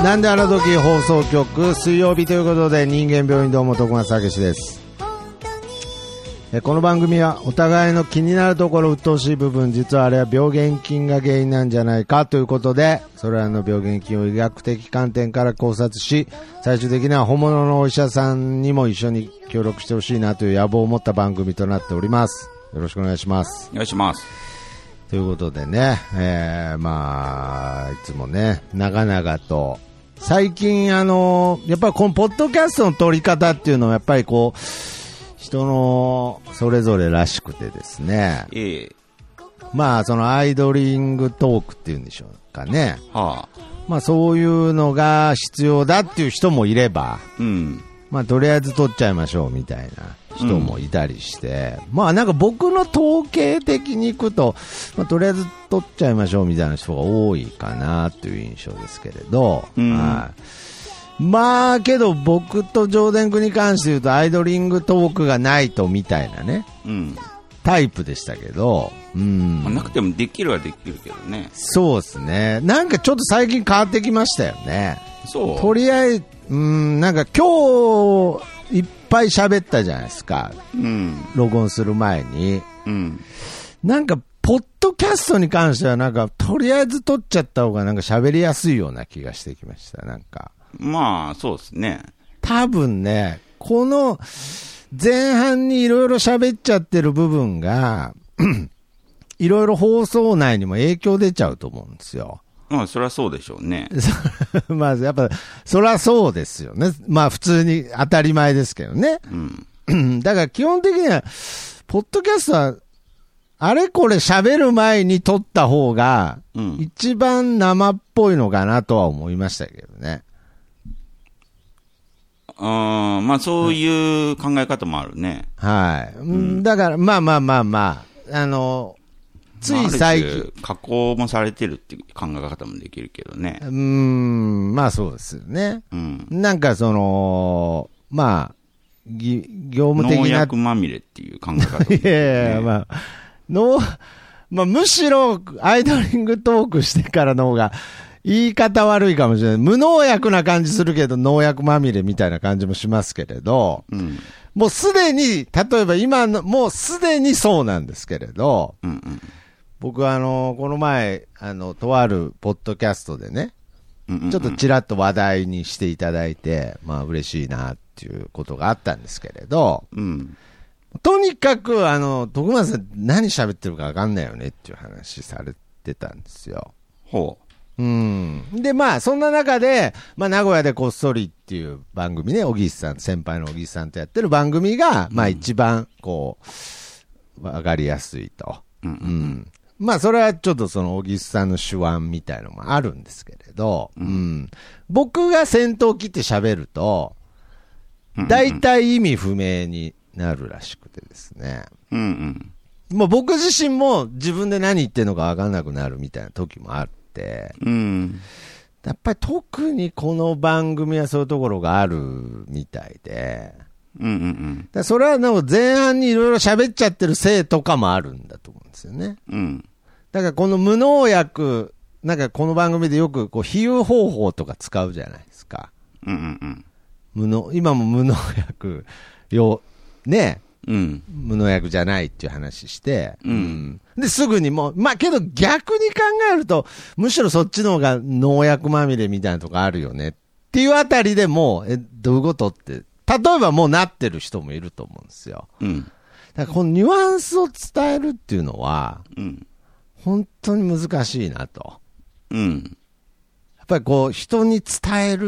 なんであの時放送局水曜日ということで、人間病院どうも徳松武史です。この番組はお互いの気になるところ、鬱陶しい部分、実はあれは病原菌が原因なんじゃないかということで、それらの病原菌を医学的観点から考察し、最終的には本物のお医者さんにも一緒に協力してほしいなという野望を持った番組となっております。よろしくお願いします。 お願いします。 ということでね、いつもね、長々と最近やっぱりこのポッドキャストの撮り方っていうのはやっぱりこう人のそれぞれらしくてですね、そのアイドリングトークっていうんでしょうかね、そういうのが必要だっていう人もいれば、とりあえず撮っちゃいましょうみたいな人もいたりして、なんか僕の統計的にいくと、とりあえず撮っちゃいましょうみたいな人が多いかなという印象ですけれど、けど僕と上田君に関して言うとアイドリングトークがないとみたいなね、タイプでしたけど、 なくてもできるはできるけどね。 そうですね。なんかちょっと最近変わってきましたよね。 そう。 とりあえず、なんか今日いっぱい喋ったじゃないですか。録音する前に。なんか、ポッドキャストに関してはなんか、とりあえず撮っちゃった方がなんか喋りやすいような気がしてきました。なんか。 そうですね。 多分ね、この前半にいろいろ喋っちゃってる部分が、いろいろ放送内にも影響出ちゃうと思うんですよ。 そりゃそうでしょうね。 やっぱ、そりゃそうですよね。普通に当たり前ですけどね。だから基本的には、ポッドキャストは、あれこれ喋る前に撮った方が、一番生っぽいのかなとは思いましたけどね。 そういう考え方もあるね。 はい。だから、つい最近。 加工もされてるっていう考え方もできるけどね。 そうですよね。なんか業務的な。 農薬まみれっていう考え方も、ね。 いやいや、むしろアイドリングトークしてからの方が言い方悪いかもしれない。無農薬な感じするけど農薬まみれみたいな感じもしますけれど、もうすでに、例えば今の、もうすでにそうなんですけれど、僕はこの前、とあるポッドキャストでね、ちょっとちらっと話題にしていただいて、嬉しいなっていうことがあったんですけれど、とにかく、徳松さん何喋ってるか分かんないよねっていう話されてたんですよ。で、そんな中で、名古屋でこっそりっていう番組ね、小木さん、先輩の小木さんとやってる番組が、一番、分かりやすいと。それはちょっとその小木さんの手腕みたいなのもあるんですけれど、僕が先頭切って喋ると、大体意味不明になるらしくてですね。もう僕自身も自分で何言ってんのか分かんなくなるみたいな時もあって、やっぱり特にこの番組はそういうところがあるみたいで、それは前半にいろいろ喋っちゃってるせいとかもあるんだと思うんですよね。だからこの無農薬、なんかこの番組でよく比喩方法とか使うじゃないですか。今も無農薬無農薬じゃないっていう話して、で、すぐにもう、けど逆に考えると、むしろそっちの方が農薬まみれみたいなとこあるよねっていうあたりでもう、どういうことって、例えばもうなってる人もいると思うんですよ。だからこのニュアンスを伝えるっていうのは、本当に難しいなと。やっぱり人に伝えるって、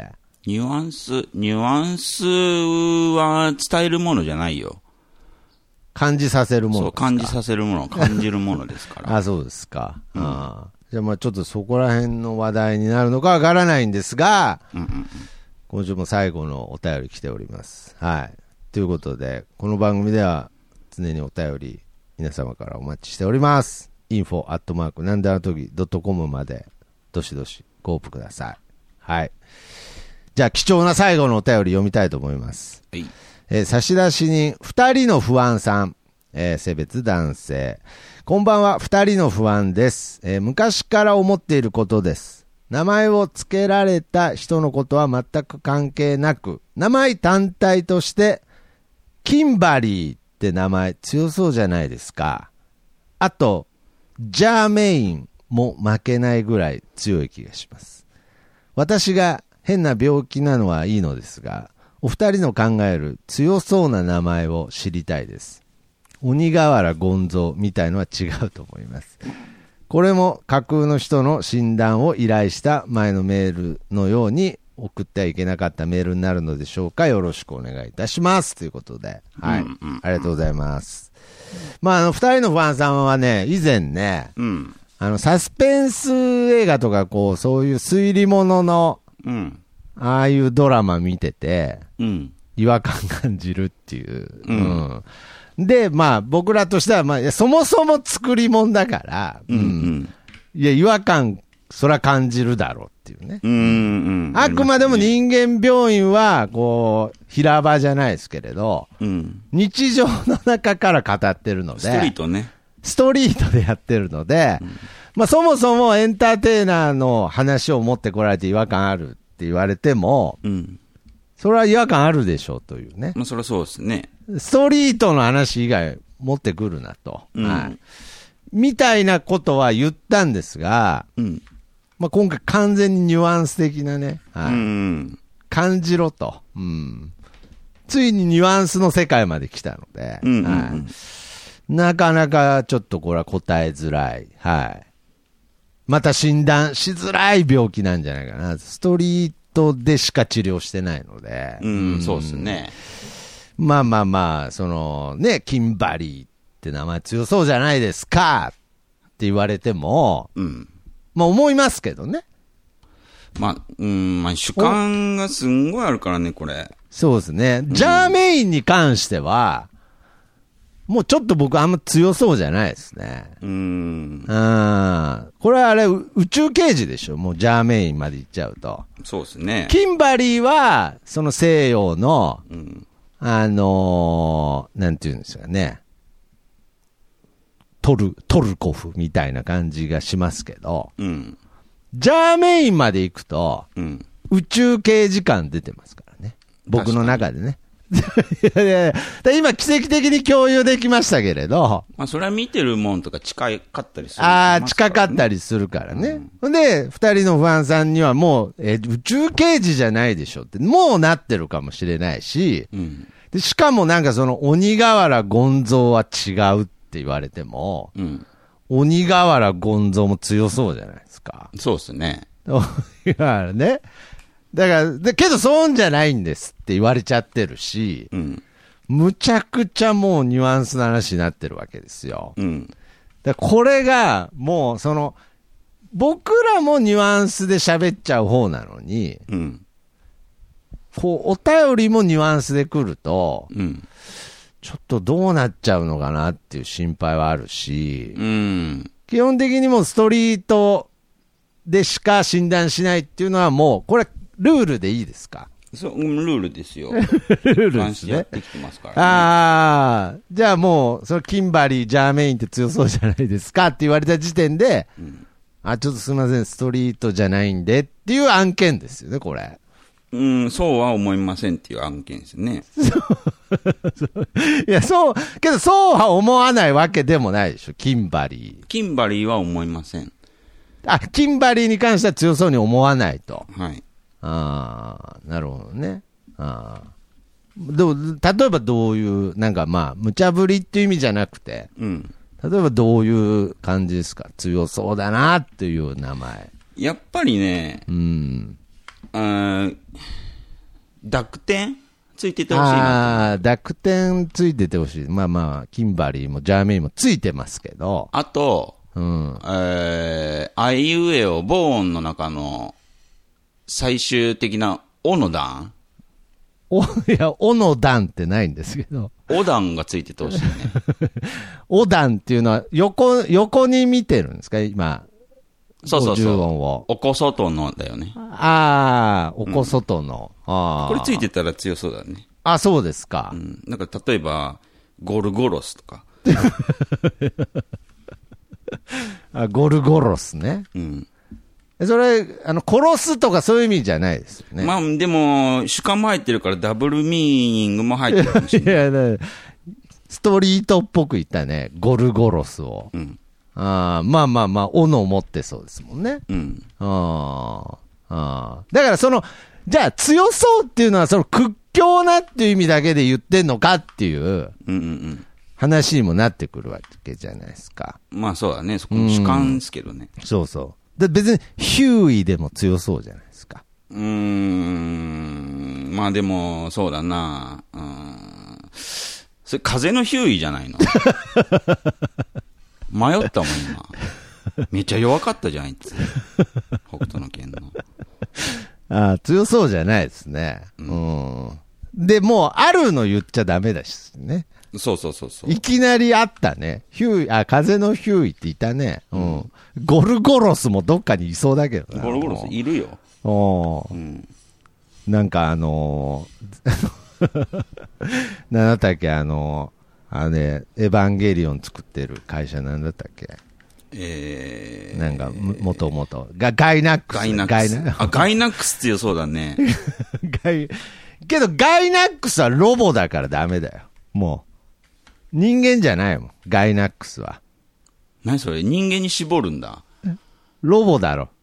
ニュアンスは伝えるものじゃないよ。 感じさせるものですか。 感じさせるもの、感じるものですから。 そうですか。じゃあちょっとそこら辺の話題になるのかわからないんですが、今週も最後のお便り来ております。ということで、この番組では常にお便り皆様からお待ちしております。info@ なんであの時.com までどしどしご応募ください。じゃあ貴重な最後のお便り読みたいと思います。差出人二人の不安さん、性別男性。こんばんは、二人の不安です。昔から思っていることです。 名前を付けられた人のことは全く関係なく、名前単体として、キンバリーって名前強そうじゃないですか。あと、ジャーメインも負けないぐらい強い気がします。私が変な病気なのはいいのですが、お二人の考える強そうな名前を知りたいです。鬼瓦権蔵みたいのは違うと思います。これも架空の人の診断を依頼した前のメールのように送ってはいけなかったメールになるのでしょうか。よろしくお願いいたします。ということで。はい。ありがとうございます。まあ、二人のファンさんはね、以前ね、サスペンス映画とか、こう、そういう推理物の、ああいうドラマ見てて、違和感感じるっていう。で、まあ、僕らとしては、まあ、そもそも作り物だから、いや、違和感、そら感じるだろうっていうね。あくまでも人間病院は、こう、平場じゃないですけれど、日常の中から語ってるので、 ストリートね。 ストリートでやってるので、まあ、そもそもエンターテイナーの話を持ってこられて違和感あるって言われても、それは違和感あるでしょうというね。 まあ、それはそうですね。 ストリートの話以外持ってくるなと。はい。みたいなことは言ったんですが、まあ、今回完全にニュアンス的なね、感じろと。ついにニュアンスの世界まで来たので、なかなかちょっとこれは答えづらい。はい。また診断しづらい病気なんじゃないかな。ストリートでしか治療してないので。 そうですね。 まあまあまあ、そのね、キンバリーって名前強そうじゃないですかって言われても、まあ思いますけどね。 まあ主観がすんごいあるからね、これ。 そうですね。ジャーメインに関しては、もうちょっと僕あんま強そうじゃないですね。これはあれ、宇宙刑事でしょ。もうジャーメインまで行っちゃうと。 そうですね。 キンバリーは、その西洋の、なんていうんですかね。トルコフみたいな感じがしますけど、ジャーメインまで行くと、宇宙刑事感出てますからね。僕の中でね。今奇跡的に共有できましたけれど。 まあそれは見てるもんとか近かったりする、ね。 近かったりするからね。で、二人のファンさんにはもう、宇宙刑事じゃないでしょって、もうなってるかもしれないし、でしかもなんかその鬼瓦権蔵は違うって言われても、鬼瓦権蔵も強そうじゃないですか。 そうですね。 だからね。だから、けどそうじゃないんですって言われちゃってるし、むちゃくちゃもうニュアンスの話になってるわけですよ。だこれが、もうその、僕らもニュアンスで喋っちゃう方なのに、こう、お便りもニュアンスで来ると、ちょっとどうなっちゃうのかなっていう心配はあるし、基本的にもうストリートでしか診断しないっていうのはもう、これ、ルールでいいですか？ そう、ルールですよ。ルールですね。 やってきてますからね。じゃあもう、そのキンバリー、ジャーメインって強そうじゃないですかって言われた時点で、ちょっとすみません、ストリートじゃないんでっていう案件ですよね、これ。 そうは思いませんっていう案件ですね。 いや、けどそうは思わないわけでもないでしょ、キンバリー。 キンバリーは思いません。 キンバリーに関しては強そうに思わないと。 はい。 なるほどね。例えばどういう、なんかまあ、無茶ぶりっていう意味じゃなくて、例えばどういう感じですか？強そうだなっていう名前。 やっぱりね、濁点ついててほしいな。 濁点ついててほしい。まあまあ、キンバリーもジャーメインもついてますけど。 あと、あいうえお、母音の中の最終的なおの段いや、おの段ってないんですけど。 お段がついててほしいね。 お段っていうのは横に見てるんですか今。 そうそうそう。 50音を。 おこそとのだよね。 おこそとの。 これついてたら強そうだね。 そうですか。 なんか例えば、ゴルゴロスとか。 ゴルゴロスね。 それ、殺すとかそういう意味じゃないですよね。 まあ、でも、主観も入ってるからダブルミーニングも入ってるかもしれない。 いや、ストリートっぽく言ったね。ゴルゴロスを。 うん。 まあ、斧を持ってそうですもんね。 うん。 だからじゃあ強そうっていうのは屈強なっていう意味だけで言ってんのかっていう話にもなってくるわけじゃないですか。 まあそうだね。そこの主観ですけどね。 そうそう。で別にヒューイでも強そうじゃないですか。 まあでも、そうだな。それ風のヒューイじゃないの迷ったもん今。めっちゃ弱かったじゃん、あいつ。北斗の拳の。 強そうじゃないですね。で、もう、あるの言っちゃダメだしね。 そう。 いきなりあったね。風のヒューイっていたね。ゴルゴロスもどっかにいそうだけどな。 ゴルゴロスいるよ。 なんかなんだったっけ、エヴァンゲリオン作ってる会社なんだったっけ。なんか、もともと。ガイナックス。 ガイナックス強そうだね。 けど、ガイナックスはロボだからダメだよ。もう。人間じゃないもん、ガイナックスは。 何それ、人間に絞るんだ。 ロボだろ。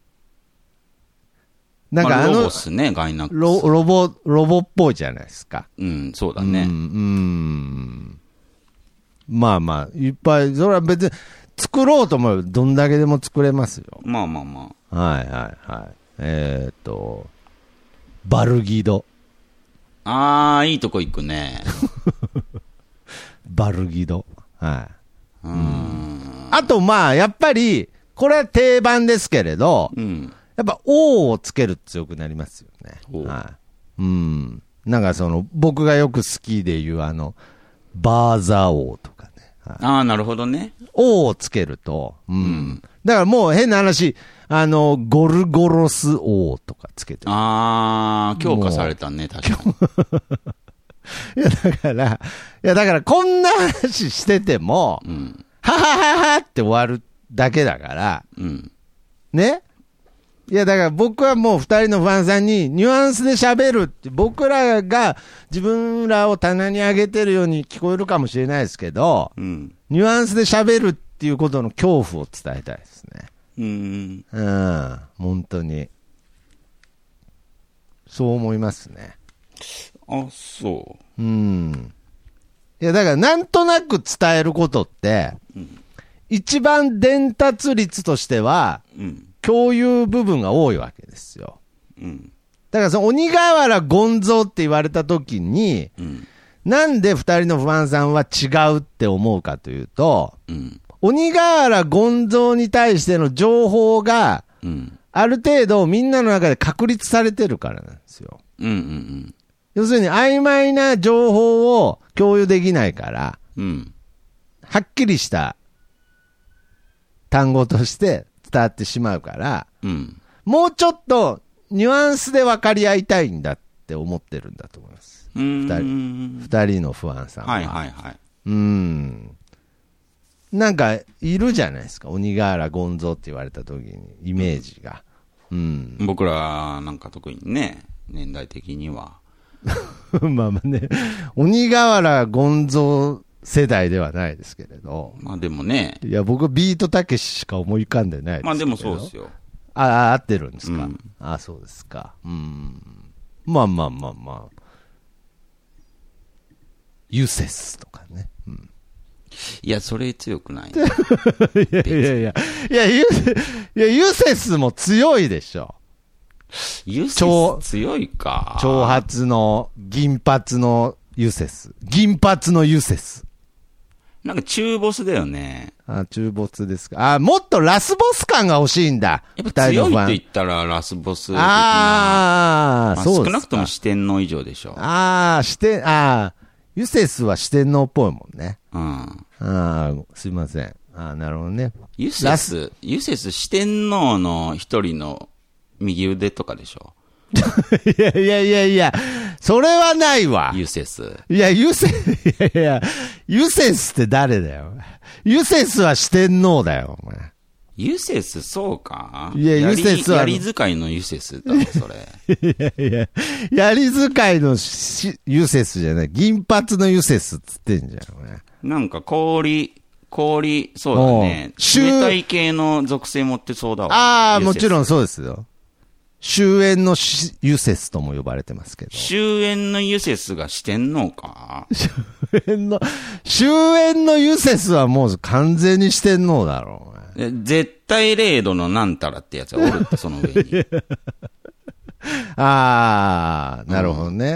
なんかロボっすね、ガイナックス。 ロボっぽいじゃないですか。 そうだね。 まあ、いっぱい、それは別に、作ろうと思えばどんだけでも作れますよ。 まあ。 はい。バルギド。 いいとこ行くね。 バルギド。はい。あと、やっぱり、これは定番ですけれど、やっぱ、王をつけると強くなりますよね。はい。なんか僕がよく好きで言うバーザー王とかね。 なるほどね。 王をつけると、だからもう変な話、ゴルゴロス王とかつけてる。 強化されたね、確かに。 だからこんな話してても、ははははって終わるだけだから、ね。だから僕はもう二人のファンさんにニュアンスで喋るって、僕らが自分らを棚に上げてるように聞こえるかもしれないですけど、ニュアンスで喋るっていうことの恐怖を伝えたいですね。本当に。そう思いますね。 そう。 だからなんとなく伝えることって、一番伝達率としては、共有部分が多いわけですよ。だから鬼瓦権蔵って言われたときに、なんで二人のファンさんは違うって思うかというと、鬼瓦権蔵に対しての情報が、ある程度みんなの中で確立されてるからなんですよ。要するに曖昧な情報を共有できないから、はっきりした単語として伝わってしまうから、もうちょっとニュアンスで分かり合いたいんだって思ってるんだと思います。二人の不安さんは。なんかいるじゃないですか、鬼瓦権蔵って言われた時にイメージが。 僕らなんか特にね、年代的には。 まあね、鬼瓦権蔵世代ではないですけれど。 でもね。 いや、僕ビートたけししか思い浮かんでないですけど。 でもそうですよ。 合ってるんですか。そうですか。まあ。ユセスとかね。 いや、それ強くない。 いや、ユセスも強いでしょ。 ユセス強いか。 長髪の銀髪のユセス。銀髪のユセス。 なんか中ボスだよね。 中ボスですか。もっとラスボス感が欲しいんだ。 やっぱ強いって言ったらラスボス的な。そうですか。少なくとも四天王以上でしょ。ユセスは四天王っぽいもんね。すいません。なるほどね。 ユセス四天王の一人の右腕とかでしょ。 いや、それはないわ。 ユセス。 ユセスって誰だよ。ユセスは四天王だよ、お前。 ユセス、そうか？ いや、ユセスは。 やり使いのユセスだろ、それ。 いや、やり使いのユセスじゃない。銀髪のユセスっつってんじゃん、ね。 なんか氷、そうだね。冷たい系の属性持ってそうだわ。 ああ、もちろんそうですよ。終焉のユセスとも呼ばれてますけど。 終焉のユセスが四天王か？ 終焉のユセスはもう完全に四天王だろう、 ね。絶対0度のなんたらってやつがおるって、その上に。 ああ、なるほどね。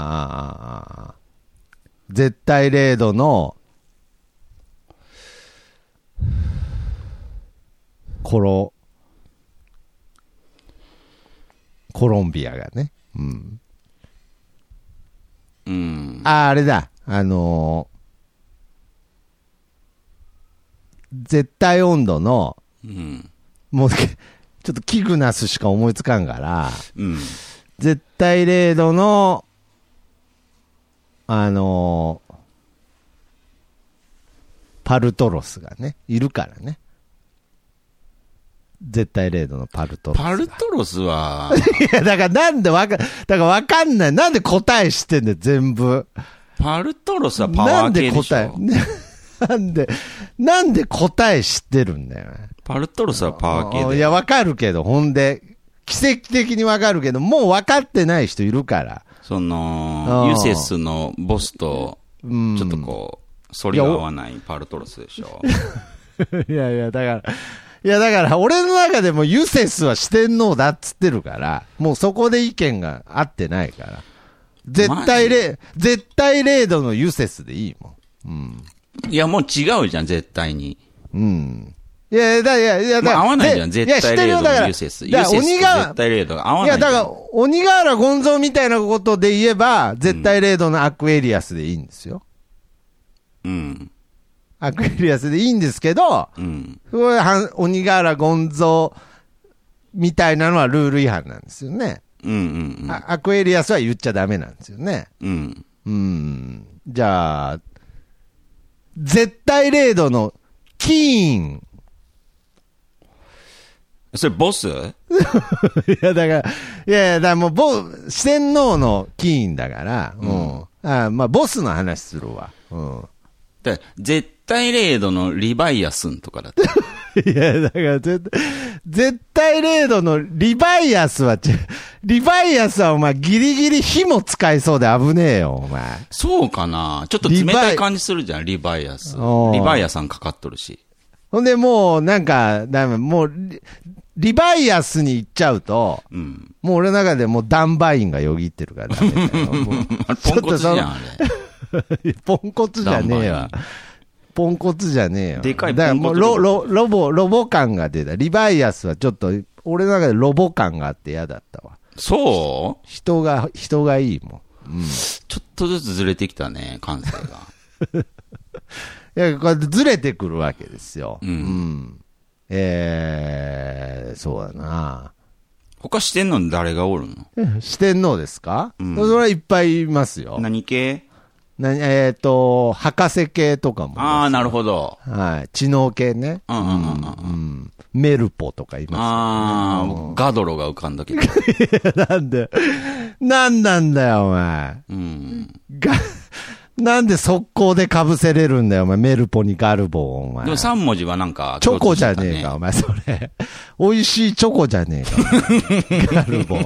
絶対0度のコロンビアがね。あれだ。絶対温度の、もう、ちょっとキグナスしか思いつかんから、絶対0度の、パルトロスがね、いるからね。絶対0度のパルトロス。 パルトロスは。 いや、だからわかんない。なんで答え知ってんだよ、全部。 パルトロスはパワー系でしょ。 なんで答え知ってるんだよ。 パルトロスはパワー系で。 いや、わかるけど、ほんで、奇跡的にわかるけど、もうわかってない人いるから。 ユセスのボスと、ちょっとこう、反りが合わないパルトロスでしょ。 いや、だから俺の中でもユセスは四天王だっつってるから、もうそこで意見が合ってないから。絶対0度のユセスでいいもん。 いや、もう違うじゃん、絶対に。 いや、 まあ、合わないじゃん、絶対0度のユセス。ユセスと絶対0度が合わない。いや、 だから、鬼瓦ゴンゾーみたいなことで言えば、絶対0度のアクエリアスでいいんですよ。アクエリアスでいいんですけど、鬼瓦ゴンゾーみたいなのはルール違反なんですよね。アクエリアスは言っちゃダメなんですよね。じゃあ、絶対0度のキーン。 それボス？ いや、だからもう四天王のキーンだから、まあ、ボスの話するわ。 絶対0度のリバイアスンとかだった。 いや、だから絶対0度のリバイアスはお前ギリギリ火も使いそうで危ねえよ、お前。 そうかな？ちょっと冷たい感じするじゃん、リバイアス。リバイアさんかかっとるし。 ほんでもう、なんか、もう、リバイアスに行っちゃうと、もう俺の中でもうダンバインがよぎってるからダメだよ。 ポンコツじゃん、あれ。ポンコツじゃねえわ。ポンコツじゃねえよ。 でかいポンコツ。だからもうロボ感が出た。リバイアスはちょっと、俺の中でロボ感があって嫌だったわ。 そう？ 人がいいもん。 ちょっとずつずれてきたね、感性が。 いや、こうやってずれてくるわけですよ。そうだな。 他四天王誰がおるの？四天王ですか？それはいっぱいいますよ。 何系？ 博士系とかも。 ああ、なるほど。 はい。知能系ね。メルポとかいます、ね。 ああ、ガドロが浮かんだけど。 なんなんだよ、お前。なんで速攻で被せれるんだよ、お前。メルポにガルボを、お前。 でも3文字はなんか、 チョコじゃねえか、お前、それ。美味しいチョコじゃねえか、ガルボ。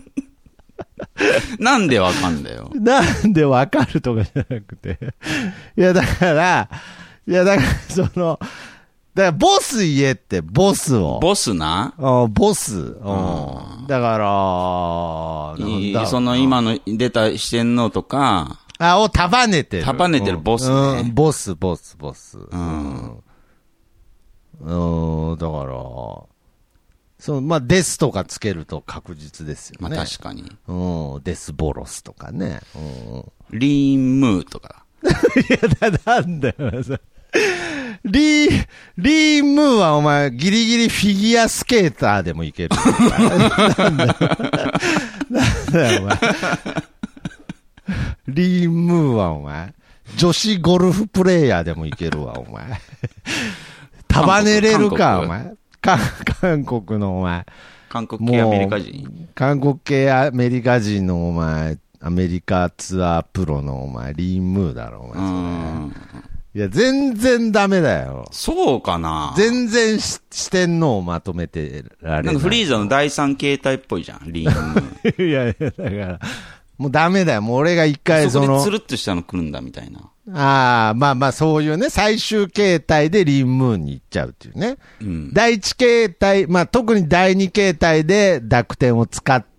なんでわかんだよ。 なんでわかるとかじゃなくて。いや、だから、だからボス言えって、ボスを。 ボスな？ ボス。だから、 その今の出た四天王とか、 を束ねてる。 束ねてるボスね。 ボス。だから、まあ、デスとかつけると確実ですよね。 まあ確かに。 デスボロスとかね。 リーンムーとか。 いや、なんだよ。リームーはお前、ギリギリフィギュアスケーターでもいける。なんだよ、お前。リームーはお前、女子ゴルフプレイヤーでもいけるわ、お前。束ねれるか、お前。 韓国のお前。 韓国系アメリカ人？ 韓国系アメリカ人のお前、アメリカツアープロのお前、リー・ムーだろ、お前。いや、全然ダメだよ。 そうかな？ 全然四天王をまとめてられない。 なんかフリーザの第三形態っぽいじゃん、リー・ムー。いやいや、だから、もうダメだよ。もう俺が一回そこでツルッとしたの来るんだみたいな。 ああ、まあまあそういうね、最終形態でリー・ムーンに行っちゃうっていうね。うん、第一形態、まあ特に第二形態で濁点を使って、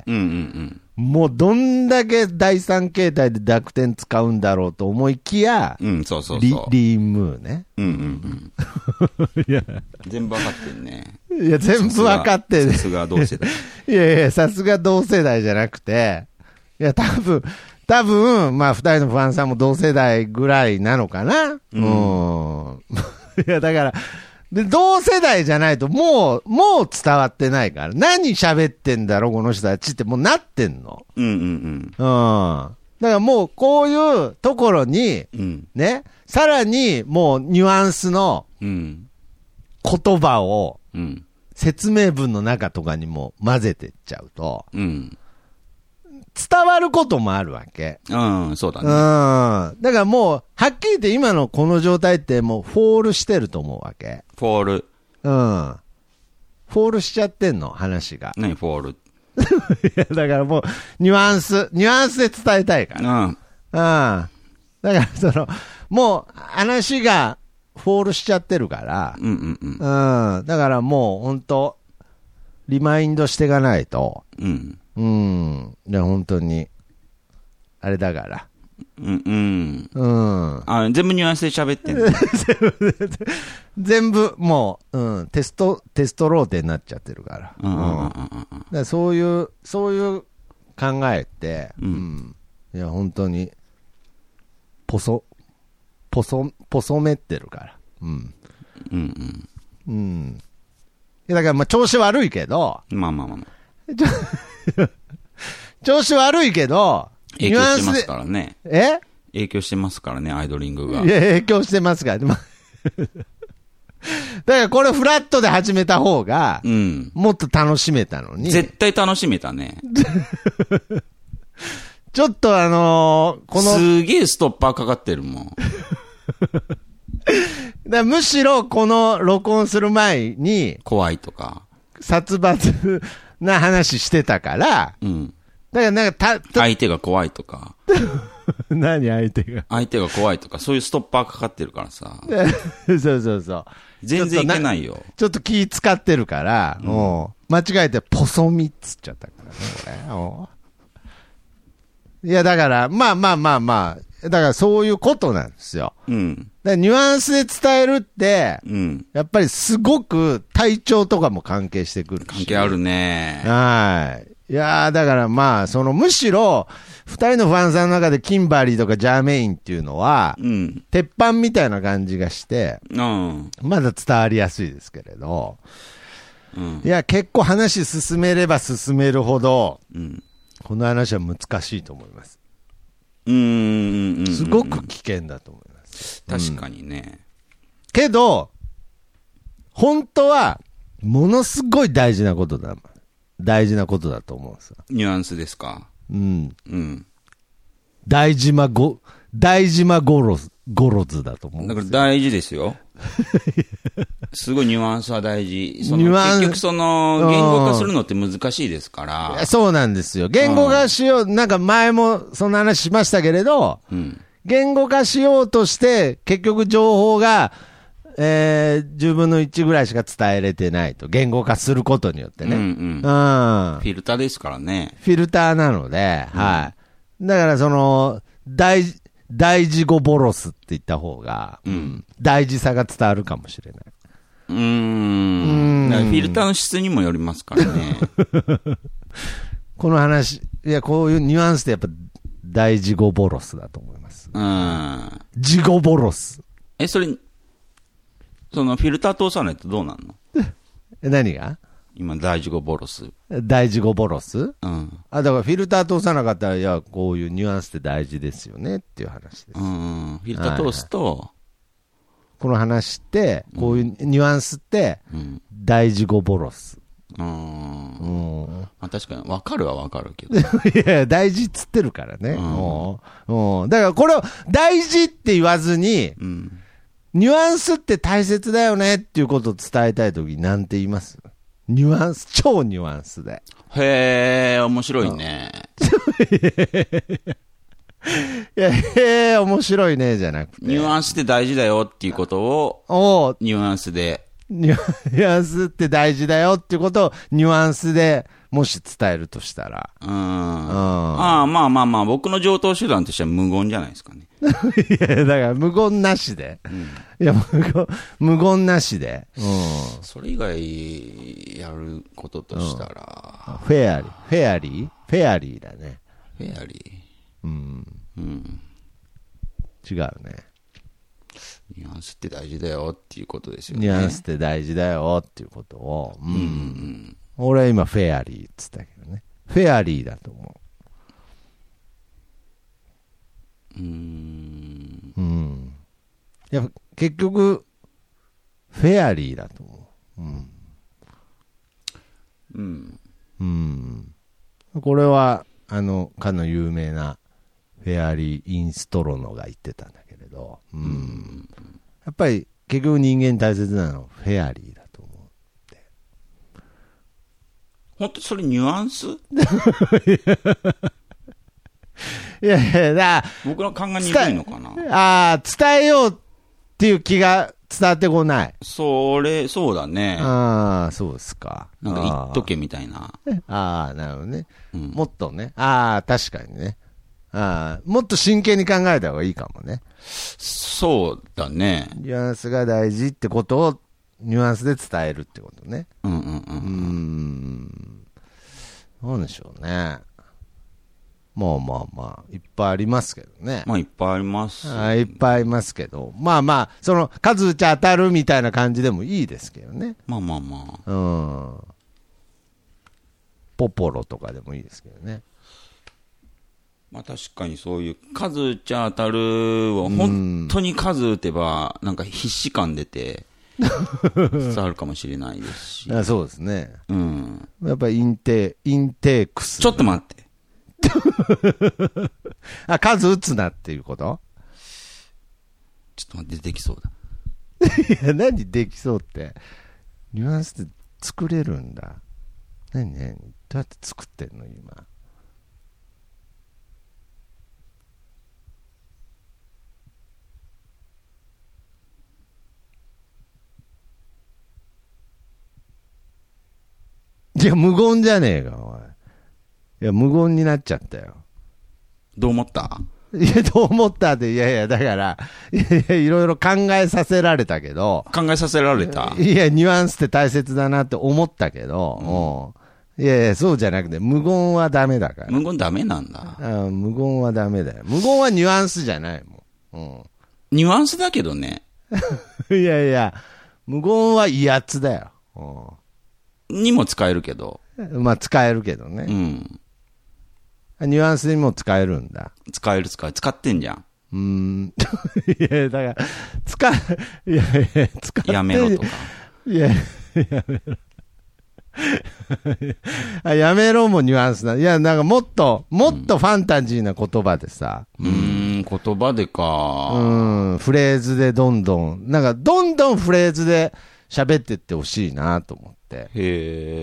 もうどんだけ第三形態で濁点使うんだろうと思いきや、 リー・ムーね。 いや全部わかってんね。 いや、全部わかってね。 さすが同世代。 いやいや、さすが同世代じゃなくて、いや、多分、まあ、二人のファンさんも同世代ぐらいなのかな。いや、だから、で、同世代じゃないと、もう伝わってないから。何喋ってんだろ、この人たちってもうなってんの。だからもう、こういうところに、ね、さらに、もう、ニュアンスの、言葉を、説明文の中とかにも混ぜてっちゃうと、伝わることもあるわけ。 そうだね。 だからもう、はっきり言って今のこの状態ってもうフォールしてると思うわけ。 フォール。 フォールしちゃってんの、話が。 何フォール。 いや、だからもう、ニュアンスで伝えたいから。だからもう、話がフォールしちゃってるから。だからもう、本当リマインドしていかないと。いや、本当に、あれだから。 全部ニュアンスで喋ってんの全部、もう、テストローテになっちゃってるから。だからそういう考えって、いや、本当に、ポソめってるから。だから、まあ、調子悪いけど、調子悪いけど、 影響してますからね。影響してますからね、アイドリングが。 いや、影響してますからね。だからこれフラットで始めた方が、もっと楽しめたのに。 絶対楽しめたね。 ちょっとこの。 すげえストッパーかかってるもん。 だむしろこの録音する前に。 怖いとか。 殺伐な話してたから。だからなんか相手が怖いとか。 何相手が怖いとか、そういうストッパーかかってるからさ。 そう。 全然いけないよ。 ちょっと気使ってるから、間違えてポソミっつっちゃったからね、これ。いや、だから、まあ、だからそういうことなんですよ。だからニュアンスで伝えるって、やっぱりすごく体調とかも関係してくるし。 関係あるね。 はい。いやー、だからまあ、むしろ、二人のファンさんの中でキンバリーとかジャーメインっていうのは、鉄板みたいな感じがして、まだ伝わりやすいですけれど、いや、結構話進めれば進めるほど、この話は難しいと思います。すごく危険だと思います。 確かにね。 けど、本当は、ものすごい大事なことだと思うんですよ。 ニュアンスですか？ 大島ゴロズだと思う。 だから大事ですよ。すごいニュアンスは大事。結局言語化するのって難しいですから。 そうなんですよ。言語化しよう、なんか前もそんな話しましたけれど、言語化しようとして、結局情報が、10分の1ぐらいしか伝えれてないと。言語化することによってね。フィルターですからね。 フィルターなので、はい。だから大事語ボロスって言った方が、大事さが伝わるかもしれない。 だからフィルターの質にもよりますからね。 この話、いや、こういうニュアンスでやっぱ大事語ボロスだと思います。事語ボロス。 それ、フィルター通さないとどうなんの？ 何が？ 今、大事語ボロス。 大事語ボロス？だからフィルター通さなかったら、いや、こういうニュアンスって大事ですよねっていう話です。 フィルター通すと、 この話って、こういうニュアンスって、大事語ボロス。 まあ、確かに分かるは分かるけど。 いや、大事っつってるからね。だからこれを大事って言わずに、ニュアンスって大切だよねっていうことを伝えたいときに何て言います？ニュアンス、超ニュアンスで。 へー、面白いね。 いや、面白いねじゃなくて。 ニュアンスって大事だよっていうことを、ニュアンスで。 ニュアンスって大事だよっていうことをニュアンスでもし伝えるとしたら。 まあ、僕の上等手段としては無言じゃないですかね。 いや、だから無言なしで。いや、無言なしで。 それ以外やることとしたら。 フェアリーだね。 フェアリー。違うね。 ニュアンスって大事だよっていうことですよね。 ニュアンスって大事だよっていうことを。俺は今フェアリーっつったけどね。フェアリーだと思う。いや、結局、フェアリーだと思う。これは、かの有名なフェアリー・インストロノが言ってたんだけれど、やっぱり結局人間に大切なのはフェアリーだと思うって。 本当にそれニュアンス？ いや、だ僕の勘が鈍いのかな。 伝えようっていう気が伝わってこない。 そうだね。 そうですか。 なんか言っとけみたいな。 なるほどね。もっとね。確かにね。もっと真剣に考えた方がいいかもね。 そうだね。 ニュアンスが大事ってことをニュアンスで伝えるってことね。なんでしょうね。まあ、いっぱいありますけどね。 まあ、いっぱいあります。 いっぱいありますけど。まあ、その、数打ち当たるみたいな感じでもいいですけどね。 まあ。 ポポロとかでもいいですけどね。 まあ確かにそういう数打ち当たるを本当に数打てばなんか必死感出て伝わるかもしれないですし。 そうですね。やっぱりインテークス。 ちょっと待って。 数打つなっていうこと？ ちょっと待って、出てきそうだ。 いや、何できそうって。ニュアンスって作れるんだ。何どうやって作ってんの今。いや、無言じゃねえか、おい。いや、無言になっちゃったよ。 どう思った？ いや、どう思ったって、いや、だから、いろいろ考えさせられたけど。 考えさせられた？ いや、ニュアンスって大切だなって思ったけど、いや、そうじゃなくて、無言はダメだから。 無言ダメなんだ。 無言はダメだよ。無言はニュアンスじゃないもん。 ニュアンスだけどね。 いや、無言は威圧だよ。 にも使えるけど。 まあ、使えるけどね。ニュアンスにも使えるんだ。 使ってんじゃん。 いや、だから、使ってやめろとか。 いや、やめろもニュアンスだ。いや、なんかもっとファンタジーな言葉でさ。 言葉でか。 フレーズでどんどんフレーズで喋ってってほしいなと思って。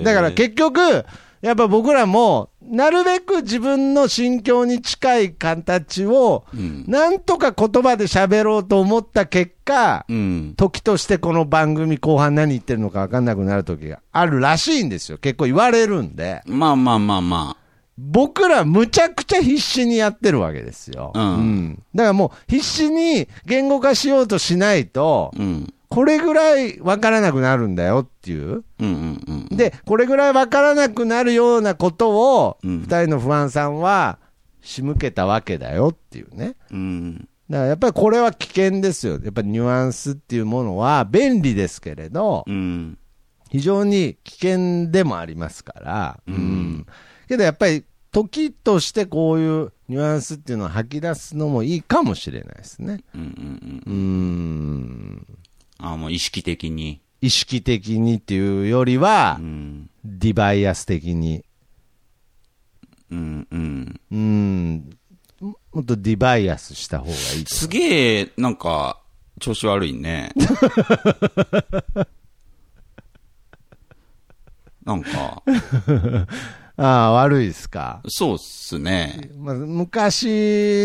だから結局、やっぱ僕らも、なるべく自分の心境に近い形を、なんとか言葉で喋ろうと思った結果、時としてこの番組後半何言ってるのか分かんなくなる時があるらしいんですよ。結構言われるんで。 まあ。 僕らむちゃくちゃ必死にやってるわけですよ。だからもう必死に言語化しようとしないと、これぐらい分からなくなるんだよっていう。で、これぐらい分からなくなるようなことを、二人の不安さんは仕向けたわけだよっていうね。だからやっぱりこれは危険ですよ。やっぱりニュアンスっていうものは便利ですけれど、非常に危険でもありますから。けどやっぱり時としてこういうニュアンスっていうのを吐き出すのもいいかもしれないですね。 もう意識的に。 意識的にっていうよりは、ディバイアス的に。もっとディバイアスした方がいい。 すげえ、なんか、調子悪いね。なんか。 悪いですか。 そうっすね。 昔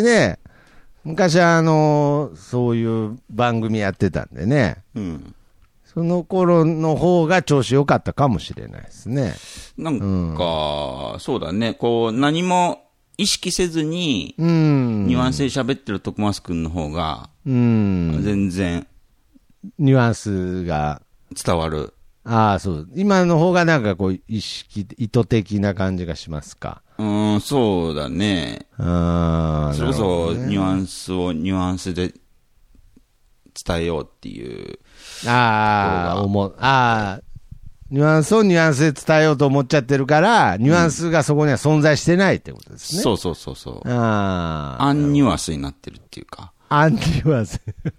そういう番組やってたんでね。その頃の方が調子良かったかもしれないですね。 なんか、そうだね。こう、何も意識せずに、ニュアンスで喋ってる徳松くんの方が、全然、 ニュアンスが伝わる。 そう。今の方がなんかこう、意図的な感じがしますか。 そうだね。それこそ、ニュアンスをニュアンスで伝えようっていう。 ニュアンスをニュアンスで伝えようと思っちゃってるから、ニュアンスがそこには存在してないってことですね。 そう。アンニュアンスになってるっていうか。 アンニュアンス。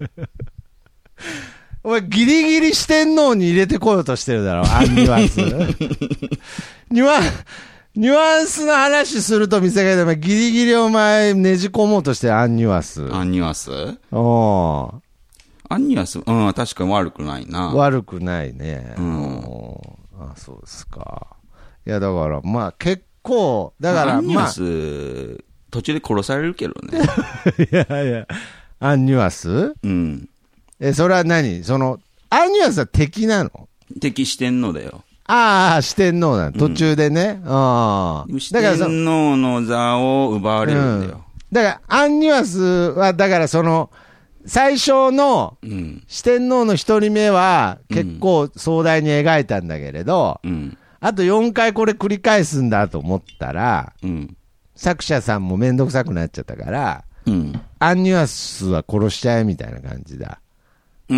お前ギリギリ四天王に入れてこようとしてるだろ、アンニュアンス。ニュアンスの話すると見せかけて、お前ギリギリお前ねじ込もうとしてアンニュアンス。 アンニュアンス？アンニュアンス、確かに悪くないな。 悪くないね。そうですか。いや、だから、結構、だから、 アンニュアンス、途中で殺されるけどね。 いや、アンニュアンス？それは何？アンニュアンスは敵なの？ 敵四天王だよ。 四天王なの。途中でね。 四天王の座を奪われるんだよ。 だから、アンニュアンスは、だから最初の四天王の一人目は結構壮大に描いたんだけれど、あと4回これ繰り返すんだと思ったら、作者さんもめんどくさくなっちゃったから、アンニュアンスは殺しちゃえみたいな感じだ。 そう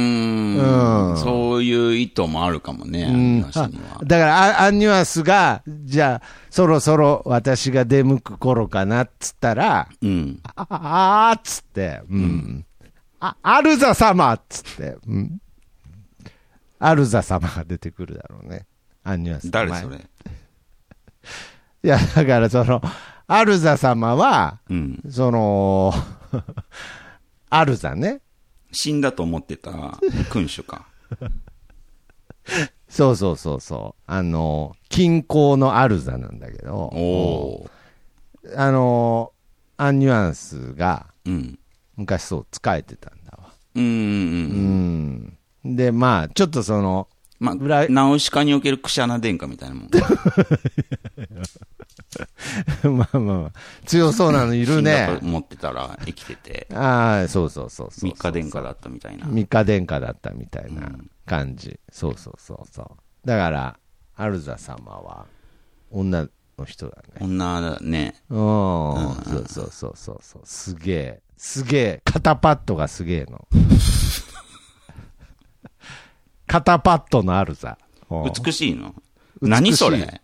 いう意図もあるかもね。 だからアンニュアンスが、じゃあ、そろそろ私が出向く頃かなっつったら、っつって、アルザ様っつって、アルザ様が出てくるだろうね。アンニュアンス。 誰それ？ いや、だからアルザ様は、アルザね。 死んだと思ってた君主か。 そう。近郊のアルザなんだけど、アンニュアンスが、昔そう、使えてたんだわ。で、ちょっとナウシカにおけるクシャナ殿下みたいなもん。 強そうなのいるね。 死んだと思ってたら生きてて。 そう。 三日殿下だったみたいな。 三日殿下だったみたいな感じ。そう。だから、アルザ様は女の人だね。 女だね。 そう。すげえ。肩パッドがすげえの。肩パッドのアルザ。 美しいの？何それ？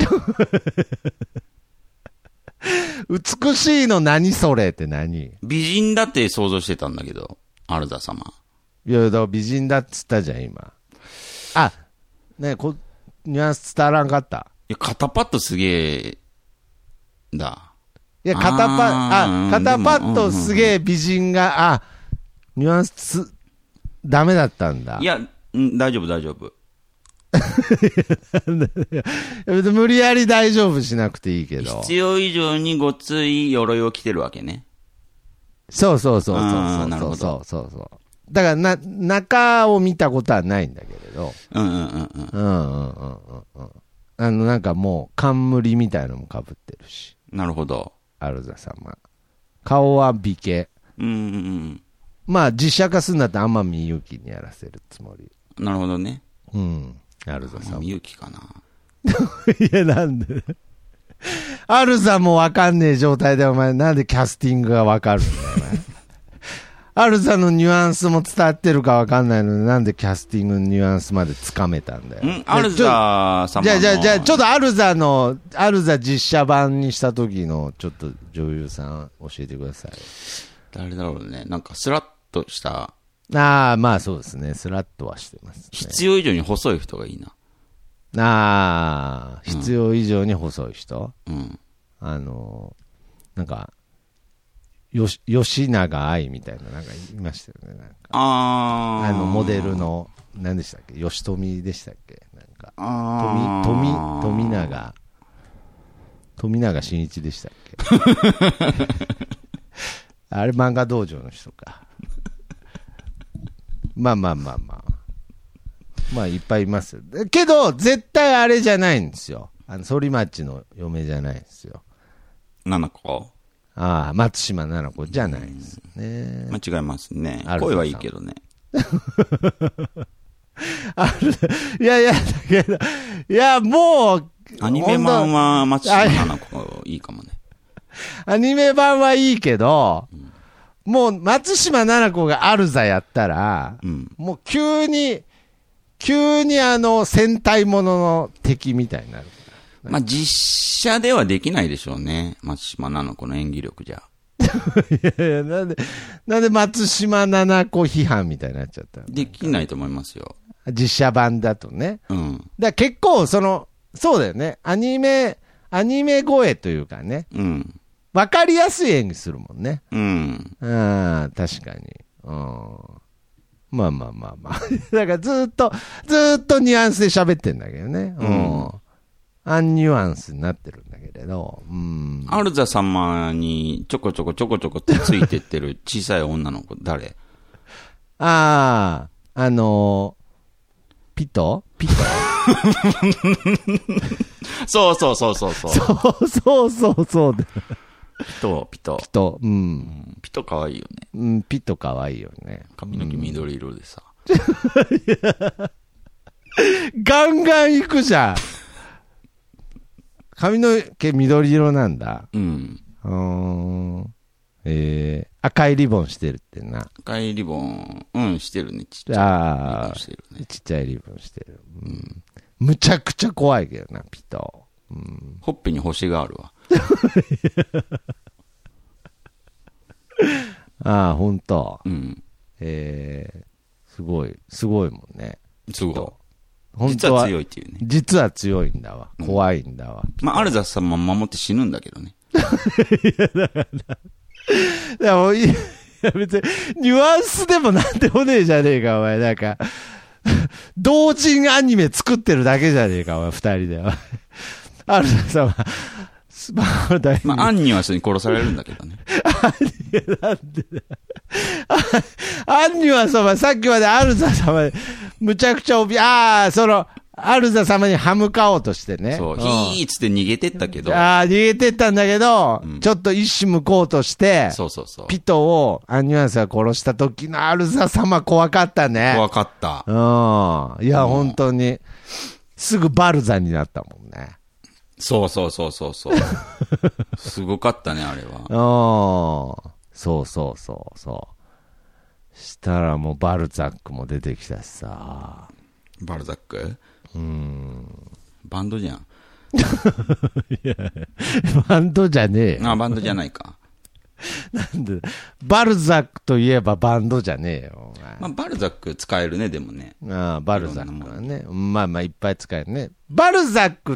美しいの何それって何？ 美人だって想像してたんだけど、アルザ様。 いや、だから美人だっつったじゃん、今。ニュアンス伝わらんかった。 いや、肩パッドすげえ、だ。 いや、肩パッドすげえ美人が、ニュアンスダメだったんだ。 いや、大丈夫。 無理やり大丈夫しなくていいけど。 必要以上にごつい鎧を着てるわけね。 そう。 なるほど。 だから中を見たことはないんだけれど。なんかもう、冠みたいのも被ってるし。 なるほど。 アルザ様。顔は美形。実写化するんだったら天海祐希にやらせるつもり。 なるほどね。 アルザさん。 天海祐希かな。 いや、なんで。アルザもわかんねえ状態でお前、なんでキャスティングがわかるんだよ、お前。アルザのニュアンスも伝わってるかわかんないのに、なんでキャスティングのニュアンスまでつかめたんだよ。 アルザ様の。 じゃあ、ちょっとアルザ実写版にした時の、ちょっと女優さん教えてください。 誰だろうね。なんかスラッとしたああ、まあそうですね。スラッとはしてます、ね。 必要以上に細い人がいいな。 ああ、必要以上に細い人、 うん。 なんか、吉永愛みたいな、なんかいましたよね。なんかモデルの、何でしたっけ、吉富でしたっけ、なんか、富永真一でしたっけ。あれ、漫画道場の人か。まあ、いっぱいいます。けど、絶対あれじゃないんですよ。反町の嫁じゃないんですよ。 七子？ ああ、松島七子じゃないですね。 間違いますね。声はいいけどね。 いや、だけど、いや、もう、 アニメ版は松島七子いいかもね。 アニメ版はいいけど、もう松島七子がアルザやったら、もう急に戦隊ものの敵みたいになる。 まあ、実写ではできないでしょうね。松島菜々子の演技力じゃ。 いや、なんで松島菜々子批判みたいになっちゃったの？ できないと思いますよ。 実写版だとね。 うん。 だから結構、そうだよね。アニメ声というかね。 うん。 わかりやすい演技するもんね。 うん。 確かに。まあ。だからずっとニュアンスで喋ってんだけどね。アンニュアンスになってるんだけれど。 アルザ様にちょこちょこってついてってる小さい女の子、誰？ ピトそう。ピト。ピト可愛いよね。 ピト可愛いよね。 髪の毛緑色でさ。 ガンガン行くじゃん。髪の毛緑色なんだ。赤いリボンしてるってな。 赤いリボン、してるね。ちっちゃいリボンしてるね。ちっちゃいリボンしてる。むちゃくちゃ怖いけどな、ピト。 ほっぺに星があるわ。 ほんと。すごいもんね。 すごい。実は強いっていうね。 実は強いんだわ。怖いんだわ。 まあ、アルザ様守って死ぬんだけどね。 いや、別に、ニュアンスでもなんでもねえじゃねえか、お前。なんか、同人アニメ作ってるだけじゃねえか、お前、二人で。アルザ様、 まあ、アンニュアスに殺されるんだけどね。 アンニュアスはさっきまでアルザ様で、むちゃくちゃアルザ様に歯向かおうとしてね。 そう、ヒーっつって逃げてったけど。 逃げてったんだけど、ちょっと一矢向こうとして、 そう。 ピトをアンニュアンスが殺した時のアルザ様怖かったね。 怖かった。 いや、本当に、すぐバルザになったもんね。 そう。すごかったね、あれは。 そう。したらもうバルザックも出てきたしさ。 バルザック？バンドじゃん。 いや、バンドじゃねえよ。 バンドじゃないか。 なんで、バルザックといえばバンドじゃねえよ。 まあ、バルザック使えるね、でもね。 バルザックはね。まあ、いっぱい使えるね。バルザックって、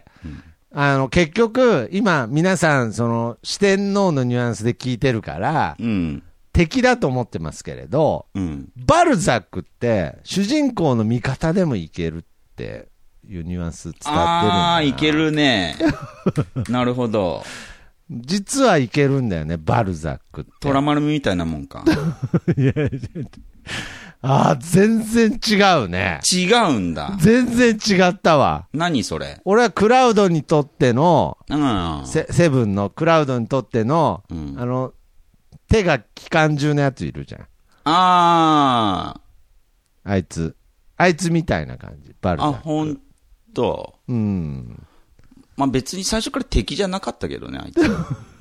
結局、今、皆さん、四天王のニュアンスで聞いてるから、敵だと思ってますけれど、バルザックって、主人公の味方でもいけるっていうニュアンス伝ってるんだ。 いけるね。なるほど。 実はいけるんだよね、バルザックって。 虎丸みたいなもんか。 全然違うね。 違うんだ。 全然違ったわ。 何それ？ 俺はクラウドにとっての、セブンのクラウドにとっての、手が機関銃のやついるじゃん。あいつみたいな感じ、バルザック。 ほんと。まあ別に最初から敵じゃなかったけどね、あいつ。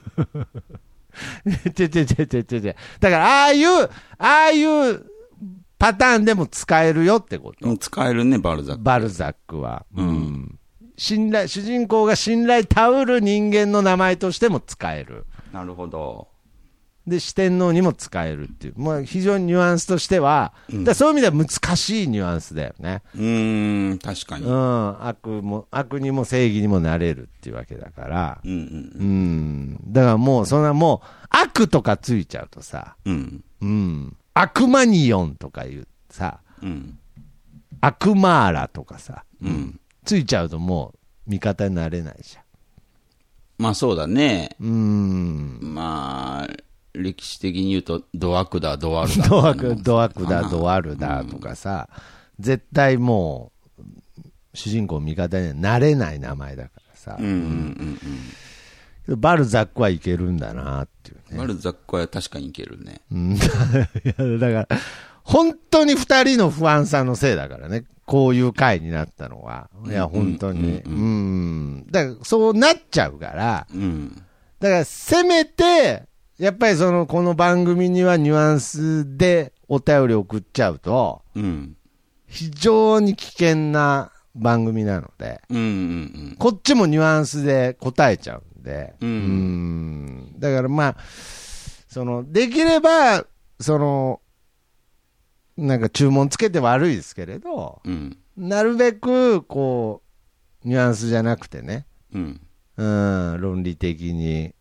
だから、ああいうパターンでも使えるよってこと。 使えるね、バルザック。 バルザックは。主人公が信頼たうる人間の名前としても使える。 なるほど。 で、四天王にも使えるっていう。まあ、非常にニュアンスとしては、だそういう意味では難しいニュアンスだよね。 確かに。 悪にも正義にもなれるっていうわけだから。だからもう、そんなもう、悪とかついちゃうとさ、悪魔ニオンとかいうさ、悪マーラとかさ、ついちゃうともう、味方になれないじゃん。 まあそうだね。まあ、歴史的に言うと、ド悪だ、ド悪だ。 ド悪だ、ド悪だとかさ、絶対もう、主人公味方にはなれない名前だからさ。バルザックはいけるんだなっていうね。 バルザックは確かにいけるね。 だから、本当に二人の不安さのせいだからね。こういう回になったのは。いや、本当に。だから、そうなっちゃうから、だから、せめて、やっぱりこの番組にはニュアンスでお便り送っちゃうと、非常に危険な番組なので、こっちもニュアンスで答えちゃうんで、だからまあ、できれば、なんか注文つけて悪いですけれど、なるべく、こう、ニュアンスじゃなくてね、論理的に、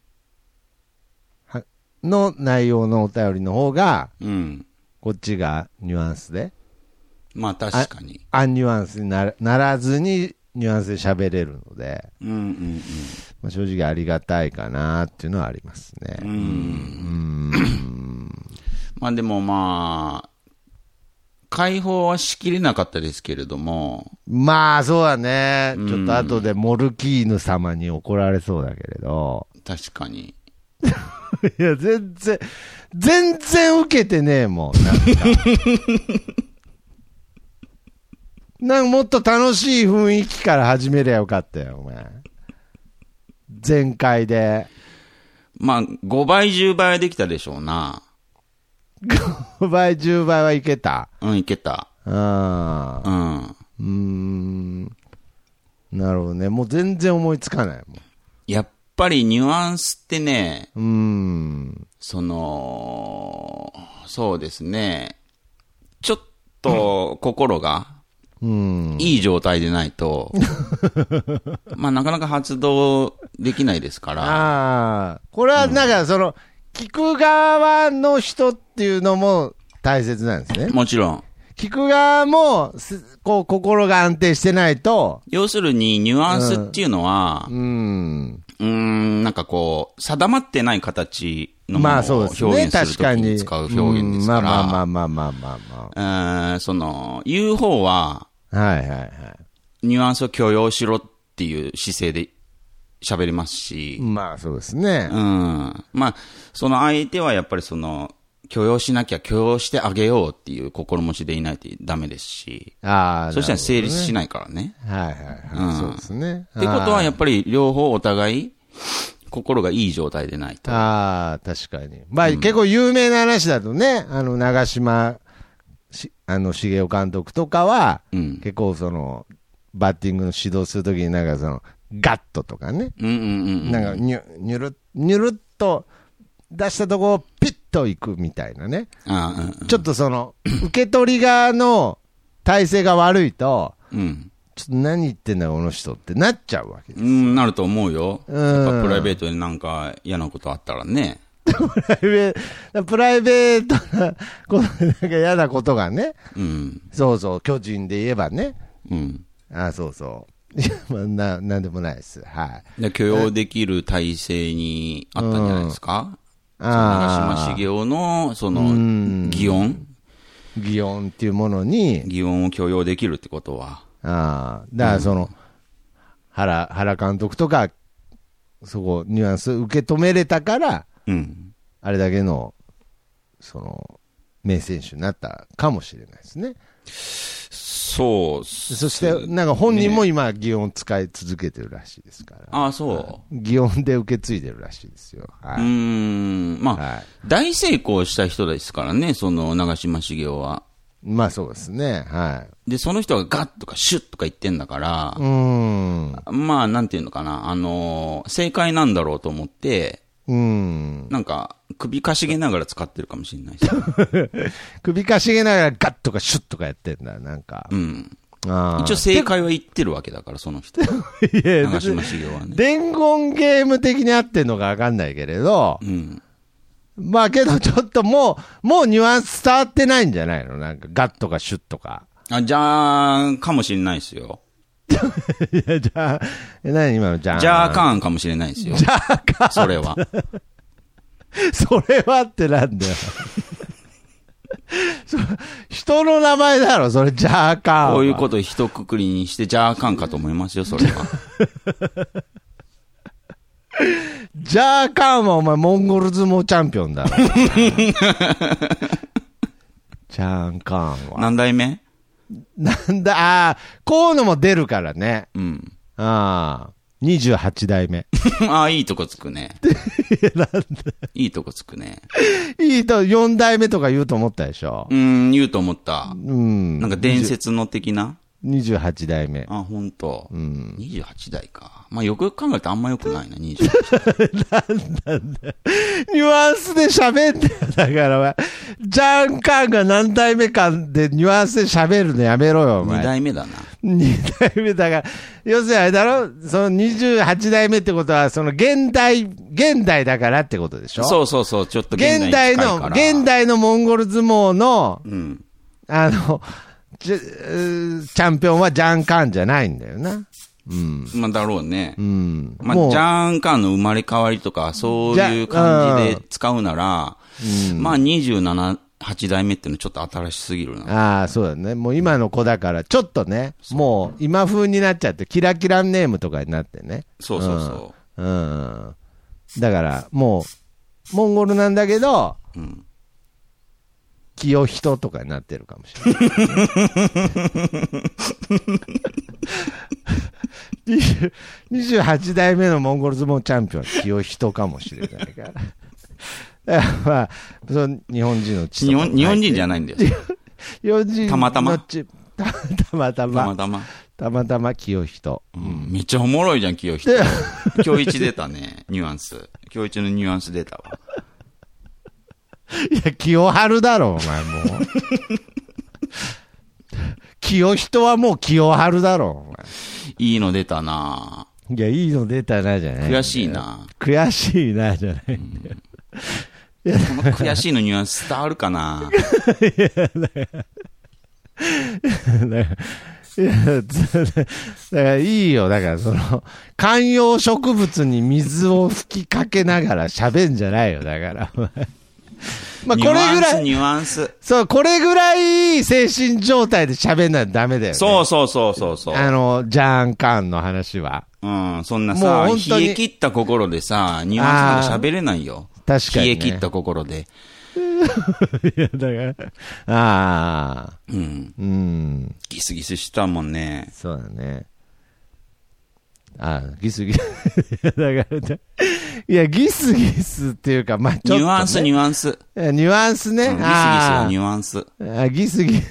の内容のお便りの方が、こっちがニュアンスで。 まあ確かに。 アンニュアンスにならずに、ニュアンスで喋れるので、まあ、正直ありがたいかなっていうのはありますね。 まあでもまあ、解放はしきれなかったですけれども。 まあそうだね。ちょっと後でモルキーヌ様に怒られそうだけれど。 確かに。 いや、全然受けてねえもん。なんかもっと楽しい雰囲気から始めりゃよかったよ、お前。前回で。 まあ、5倍、10倍はできたでしょうな。 5倍、10倍はいけた。 いけた。 なるほどね。もう全然思いつかないもん。 やっぱりニュアンスってね、そうですね。ちょっと心が、いい状態でないと、まあなかなか発動できないですから。 これはなんか聞く側の人っていうのも大切なんですね。 もちろん。 聞く側も、こう、心が安定してないと。 要するに、ニュアンスっていうのは、なんかこう、定まってない形のものを表現するときに使う表現ですから。言う方は、ニュアンスを許容しろっていう姿勢で喋りますし。 まあそうですね。 まあ、その相手はやっぱり許容しなきゃ許容してあげようっていう心持ちでいないとダメですし。そしたら成立しないからね。 そうですね。 ってことはやっぱり両方お互い心がいい状態でないと。 確かに。まあ、結構有名な話だとね、長嶋茂雄監督とかは、結構バッティングの指導するときになんかガットとかね。なんかニュルっと出したとこをピッといくみたいなね。ちょっと受け取り側の体勢が悪いと、ちょっと何言ってんだこの人ってなっちゃうわけです。 なると思うよ。やっぱプライベートでなんか嫌なことあったらね。 プライベートなことでなんか嫌なことがね。そうそう、巨人で言えばね。そうそう。なんでもないです。 許容できる体制にあったんじゃないですか。長嶋茂雄の、擬音っていうものに。 擬音を許容できるってことは。 だから原監督とか、そこ、ニュアンス受け止めれたから、あれだけの、名選手になったかもしれないですね。 そう。 そして、なんか本人も今、擬音を使い続けてるらしいですから。 そう。 擬音で受け継いでるらしいですよ。 まあ、大成功した人ですからね、長嶋茂雄は。 まあそうですね。 で、その人がガッとかシュッとか言ってんだから、まあ、なんていうのかな、正解なんだろうと思って、 なんか、首かしげながら使ってるかもしれないです。 首かしげながらガッとかシュッとかやってんだ、なんか。 一応正解は言ってるわけだから、その人。長嶋茂雄はね。 伝言ゲーム的に合ってんのかわかんないけれど、まあけどちょっともうニュアンス伝わってないんじゃないの？なんかガッとかシュッとか。 じゃーかもしれないですよ。 いや、じゃあ、何今のじゃーじゃーかんかもしれないですよ。 じゃーかん。 それは。 それはってなんだよ。人の名前だろ、それ、ジャーカーン。 こういうことを一括りにして、ジャーカンかと思いますよ、それは。 ジャーカーンはお前、モンゴル相撲チャンピオンだろ。ジャーカーンは。 何代目？ なんだ、河野も出るからね。28代目。 いいとこつくね。いいとこつくね。 4代目とか言うと思ったでしょ。 言うと思った。なんか伝説の的な 28代目。 ほんと。28代か。まあよく考えたらあんまよくないな、28 代。なんだ。ニュアンスで喋んだよ。だからお前、ジャンカンが何代目かでニュアンスで喋るのやめろよ、お前。 2代目だな。 2代目だから、要するにあれだろ、その28代目ってことは、その現代だからってことでしょ？ そう、ちょっと現代現代のモンゴル相撲の、チャンピオンはジャンカンじゃないんだよな。 まあだろうね。まあジャンカンの生まれ変わりとか、そういう感じで使うなら、まあ27、8代目っていうのちょっと新しすぎるな。 そうだね。もう今の子だから、ちょっとね、もう今風になっちゃって、キラキラネームとかになってね。 そう。 だから、もう、モンゴルなんだけど、清人とかになってるかもしれない。28代目のモンゴル相撲チャンピオンは清人かもしれないから。まあ、その日本人の血とか日本人じゃないんだよ。 日本人のたまたま清人。 めっちゃおもろいじゃん、清人。今日一出たね、ニュアンス。今日一のニュアンス出たわ。 いや、清春だろ、お前もう。清人はもう清春だろ、お前。 いいの出たな。 いや、いいの出たな、じゃない。 悔しいな。 悔しいな、じゃないんだよ。 この悔しいのニュアンス伝わるかな。 だからいいよ。だからその、観葉植物に水を吹きかけながら喋んじゃないよ。だから。まあこれぐらい。 ニュアンス。 そう、これぐらい精神状態で喋んないとダメだよね。 そう。 ジャーンカンの話は。そんなさ、冷え切った心でさ、ニュアンスなんか喋れないよ。確かに、ね。冷え切った心で。いや、だから、 ギスギスしたもんね。 そうだね。ギスギス。だから、いや、ギスギスっていうか、まあちょっと、ね。ニュアンス。ニュアンスね。 ギスギスはニュアンス。 ギスギス。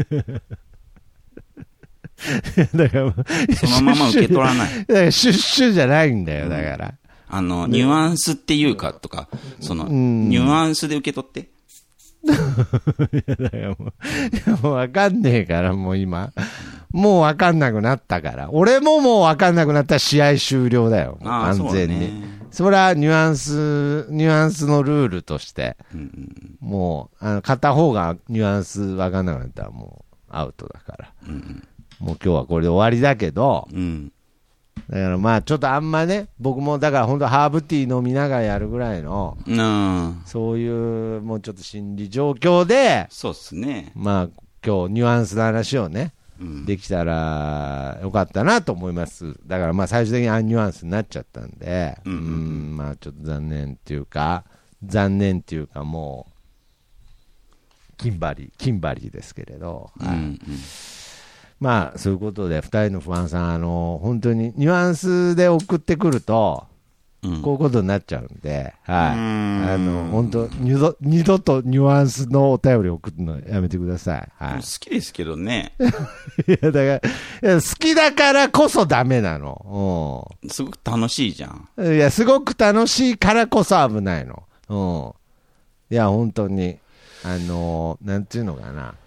だから、 そのまま受け取らない。 だからシュッシュじゃないんだよ、だから。 ニュアンスっていうかとか、ニュアンスで受け取って。 いや、だからもうわかんねえから、もう今。もうわかんなくなったから。俺ももうわかんなくなったら試合終了だよ。完全に。それはニュアンスのルールとして。もう、片方がニュアンスわかんなくなったらもうアウトだから。もう今日はこれで終わりだけど、だからまあちょっとあんまね、僕もだから本当ハーブティー飲みながらやるぐらいの、そういうもうちょっと心理状況で、 そうですね。 まあ今日ニュアンスの話をね、できたらよかったなと思います。だからまあ最終的にニュアンスになっちゃったんで、まあちょっと残念っていうかもう、金張りですけれど、まあそういうことで2人のファンさん本当にニュアンスで送ってくるとこういうことになっちゃうんで、はい。本当二度とニュアンスのお便り送るのやめてください。はい。 好きですけどね。 いや、だから、好きだからこそダメなの。 すごく楽しいじゃん。 いや、すごく楽しいからこそ危ないの。いや、本当に、なんていうのかな。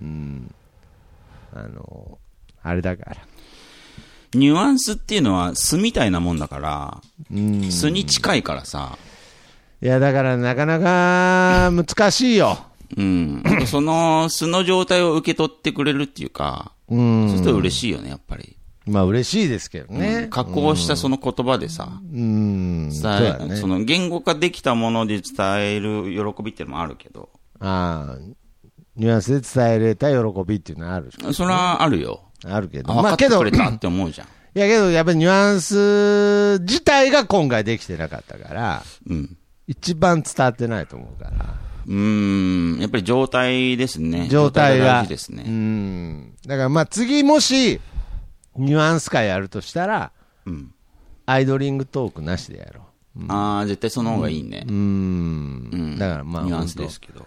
あれだから。 ニュアンスっていうのは素みたいなもんだから、素に近いからさ。 いや、だからなかなか難しいよ。 その素の状態を受け取ってくれるっていうか、そうすると嬉しいよね、やっぱり。 まあ嬉しいですけどね。 加工したその言葉でさ、その言語化できたもので伝える喜びっていうのもあるけど。 ニュアンスで伝えれた喜びっていうのはあるでしょ、ね。 それはあるよ。 あるけど。 分かってくれたって思うじゃん。 いやけど、やっぱりニュアンス自体が今回できてなかったから、一番伝わってないと思うから。 やっぱり状態ですね。 状態が大事ですね。 だからまあ次もし、ニュアンス会やるとしたら、アイドリングトークなしでやろう。絶対その方がいいね。 だからまあ、 ニュアンスですけど。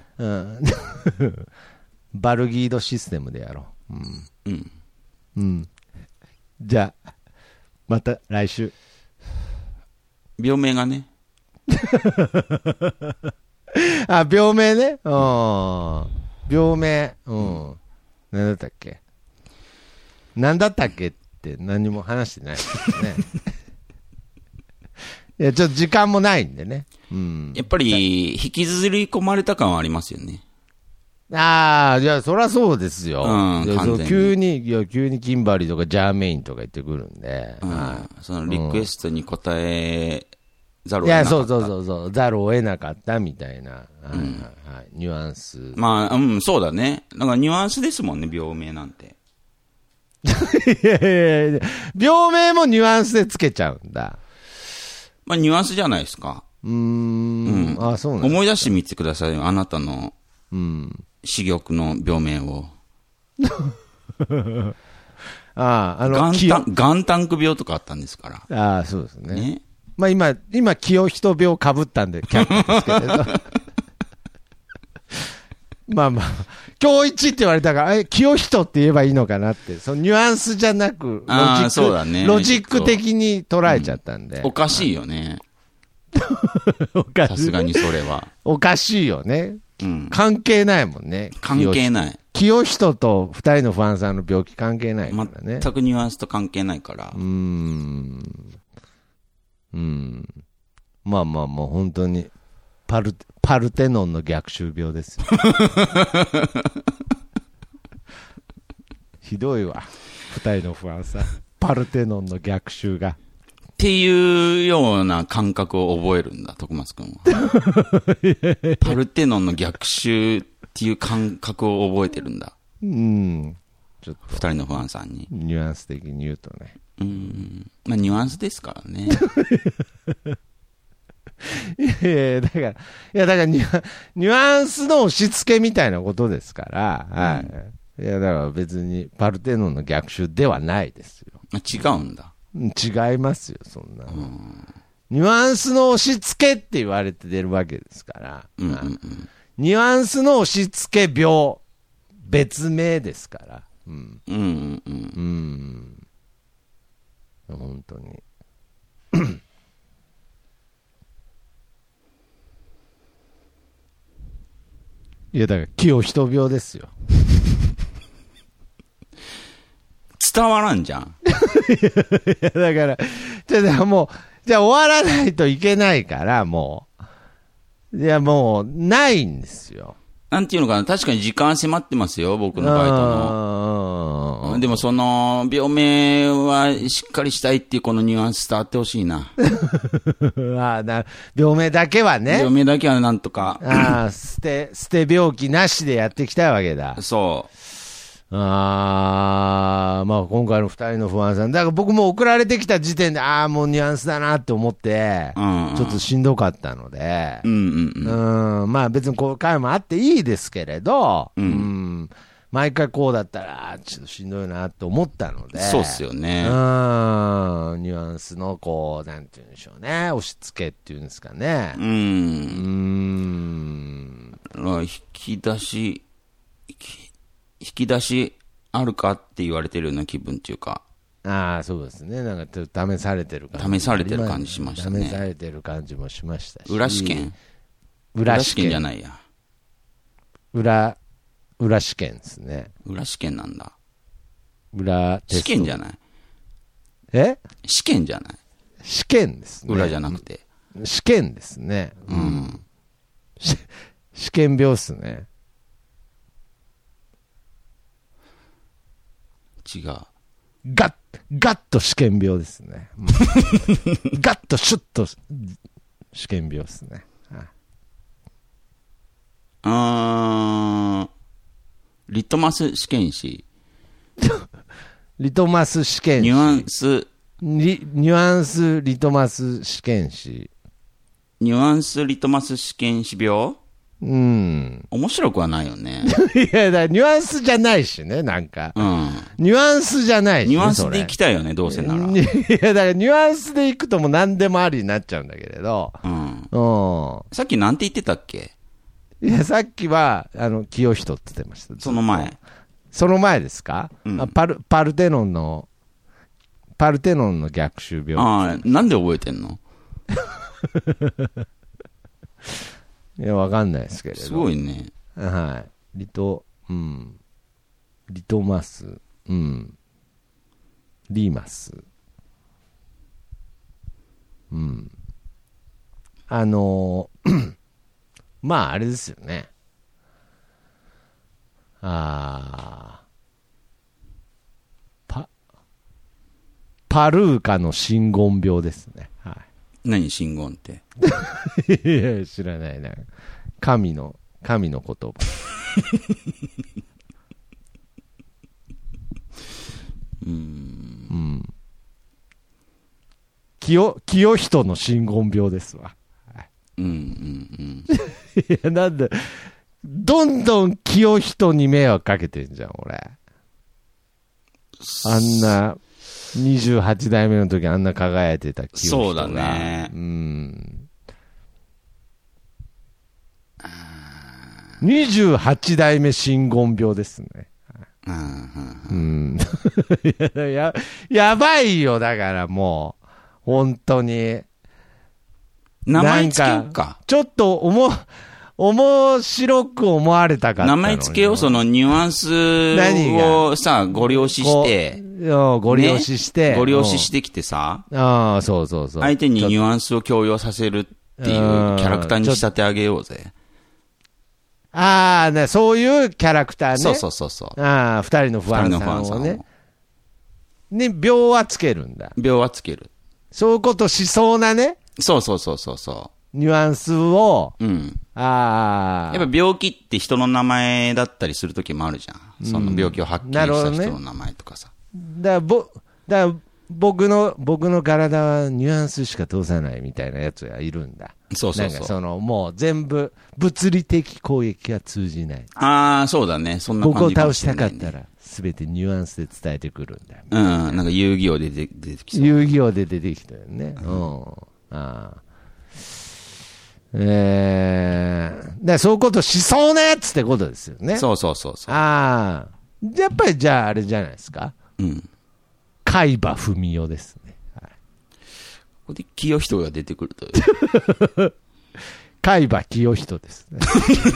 バルギードシステムでやろう。じゃあ、また来週。 病名がね。 病名ね。病名。何だったっけって何も話してないですね。いや、ちょっと時間もないんでね。 やっぱり、引きずり込まれた感はありますよね。 いや、そりゃそうですよ。急にキンバリーとかジャーメインとか言ってくるんで。 そのリクエストに応えざるを得なかった。いや、 そう、ざるを得なかったみたいな、ニュアンス。 まあ、そうだね。なんかニュアンスですもんね、病名なんて。 いや、病名もニュアンスでつけちゃうんだ。 まあ、ニュアンスじゃないですか。 そうなんですか。 思い出してみてくださいよ、あなたの。珠玉の病名を。ガンタンク病とかあったんですから。 そうですね。まあ今、清人病かぶったんで、却下ですけれど。まあ、今日一って言われたから、清人って言えばいいのかなって、そのニュアンスじゃなく、ロジック的に捉えちゃったんで。 おかしいよね。さすがにそれは。 おかしいよね。関係ないもんね。 関係ない。 清人と二人のファンさんの病気関係ないからね。 全くニュアンスと関係ないから。 まあ本当に、パルテノンの逆襲病ですよ。ひどいわ。二人のファンさん。パルテノンの逆襲が。 っていうような感覚を覚えるんだ、徳松くんは。パルテノンの逆襲っていう感覚を覚えてるんだ。 ちょっと。 二人のファンさんに。 ニュアンス的に言うとね。 まあニュアンスですからね。 だからニュアンスの押し付けみたいなことですから、いや、だから別にパルテノンの逆襲ではないですよ。 違うんだ。 違いますよ、そんな。ニュアンスの押し付けって言われて出るわけですから。ニュアンスの押し付け病、別名ですから。本当に。いや、だから清人病ですよ。 伝わらんじゃん。 いや、だから、じゃあ終わらないといけないから、もうないんですよ。 なんていうのかな、確かに時間迫ってますよ、僕のバイトの。でもその、病名はしっかりしたいっていうこのニュアンス伝わってほしいな。 病名だけはね。 病名だけはなんとか。 捨て病気なしでやっていきたいわけだ。 そう。 まあ今回の二人の不安さん。だから僕も送られてきた時点で、もうニュアンスだなって思って、ちょっとしんどかったので、まあ別にこういう回もあっていいですけれど、 毎回こうだったら、ちょっとしんどいなと思ったので。 そうっすよね。 ニュアンスのこう、なんて言うんでしょうね。押し付けっていうんですかね。 引き出しあるかって言われてるような気分っていうか。 ああ、そうですね。なんか試されてる感じ。試されてる感じしましたね。 試されてる感じもしましたし。 裏試験じゃないや。 裏試験ですね。 裏試験なんだ。 裏テスト。 試験じゃない。 試験じゃない。 試験ですね。裏じゃなくて。 試験ですね。試験病っすね。 違う。 ガッと試験病ですね。ガッとシュッと試験病ですね。 リトマス試験紙。 リトマス試験紙。 ニュアンスリトマス試験紙。 ニュアンスリトマス試験紙病？面白くはないよね。 いや、だからニュアンスじゃないしね、なんか。ニュアンスじゃないしね。 ニュアンスで行きたいよね、どうせなら。 いや、だからニュアンスで行くともう何でもありになっちゃうんだけれど。 さっきなんて言ってたっけ？ いや、さっきは、清人って言ってました。 その前ですか？パルテノンの逆襲病。 なんで覚えてんの？ いや、わかんないですけれど。 すごいね。 はい。リトマス、リーマス。まあ、あれですよね。パルーカの真言病ですね。はい。 何真言って。 いや、知らないな。神の言葉。清人の真言病ですわ。いや、なんで、どんどん清人に迷惑かけてんじゃん、俺。あんな、28代目の時あんな輝いてた清人が。 そうだね。 28代目真言病ですね。やばいよ、だからもう。本当に。 名前つけようか。 ちょっと面白く思われたかったのに。 名前つけよう、そのニュアンスをさ、ご了承して。 ご了承して。 ご了承してきてさ。 そうそうそう。 相手にニュアンスを強要させるっていうキャラクターに仕立て上げようぜ。 そういうキャラクターね。 そう。 二人の不安さんをね。ね、秒はつけるんだ。 秒はつける。 そういうことしそうなね。 そう。 ニュアンスを。 やっぱ病気って人の名前だったりするときもあるじゃん。その病気を発見した人の名前とかさ。 だから僕の体はニュアンスしか通さないみたいなやつがいるんだ。 そう。 なんかもう全部物理的攻撃が通じない。 そうだね。そんな感じ僕を倒したかったら、すべてニュアンスで伝えてくるんだ。 なんか遊戯王で出てきそう。 遊戯王で出てきたよね。だからそういうことしそうなやつってことですよね。 そう。 やっぱりじゃああれじゃないですか。海馬文雄ですね。 ここで清人が出てくると。 海馬清人ですね。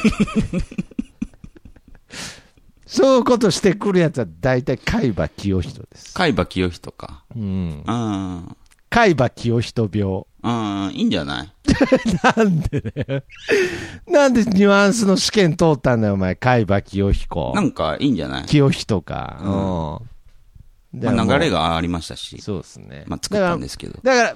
そういうことしてくるやつは大体海馬清人です。 海馬清人か。 海馬清人病。 いいんじゃない？ なんでね。なんでニュアンスの試験通ったんだよ、お前。海馬清彦。 なんかいいんじゃない？ 清人か。 流れがありましたし。 そうですね。 作ったんですけど。 だ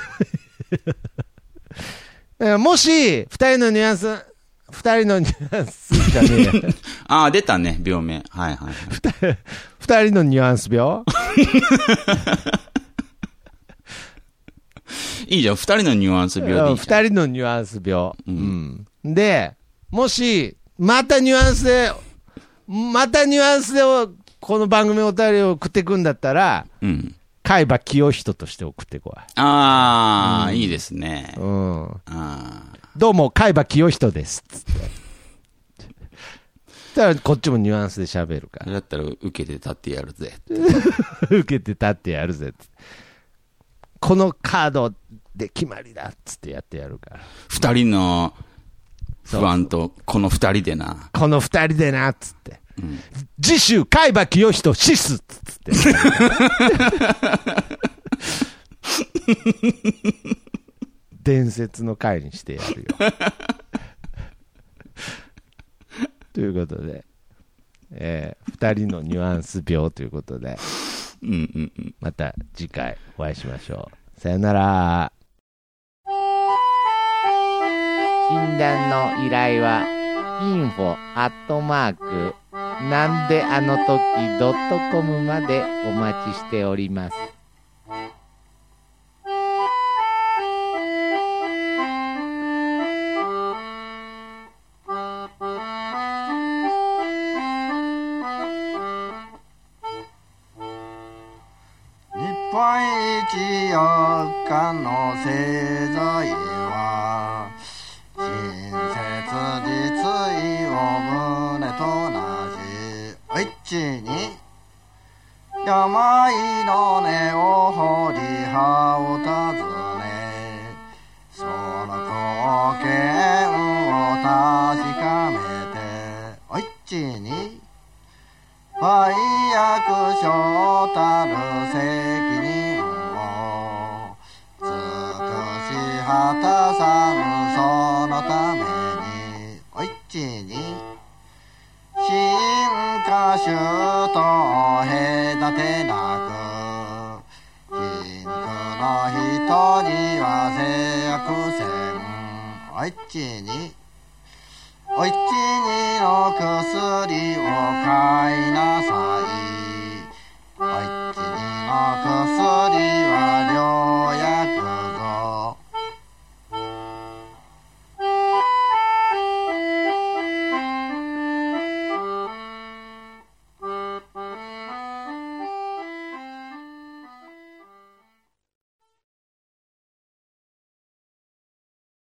からもし、二人のニュアンスじゃねえ。出たね、病名。はい。 二人のニュアンス病いいじゃん、二人のニュアンス病でいいじゃん。 二人のニュアンス病。で、もし、またニュアンスでまたニュアンスでこの番組お便りを送ってくんだったら、海馬清人として送ってこい。 いいですね。 どうも、海馬清人です。つって。だからこっちもニュアンスで喋るから。 だったら受けて立ってやるぜ。 受けて立ってやるぜ。このカードで決まりだっつってやってやるから。 二人の不安と、この二人でな。 この二人でなっつって。次週、海馬清人シスっつって。伝説の回にしてやるよ。ということで、二人のニュアンス病ということで、また次回お会いしましょう。さよなら。診断の依頼は info@ なんであの時.com までお待ちしております。 日本一4日の製材は親切実意を胸となし、お一に病の根を掘り葉を尋ね、その貢献を確かめて、お一に売約所たる責任を尽くし果たさぬ、そのためにお一に新歌手と隔てなく、貧苦の人には制約せん、お一にお一にの薬を買いなさい。お一にの薬